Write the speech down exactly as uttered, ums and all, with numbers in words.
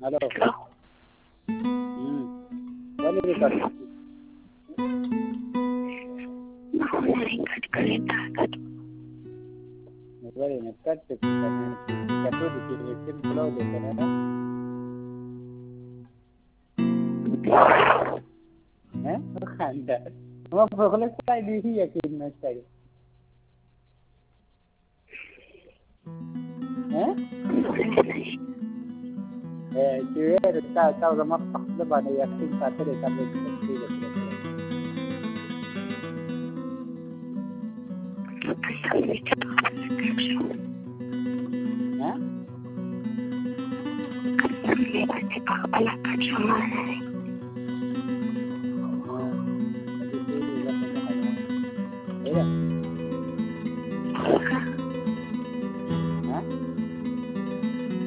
Hello. हम्म. बोल रे कर. कट करे ताकत. बरे ने कट ते कटो दिखे फिर बुलाओ देते ना. हैं? तो खांदा. वो बगल से आई दी ही यकीन न चाहिए. हैं? Eh, cewek kita tahu lama pak leban ya tim satu deh sampai seperti itu. Hah?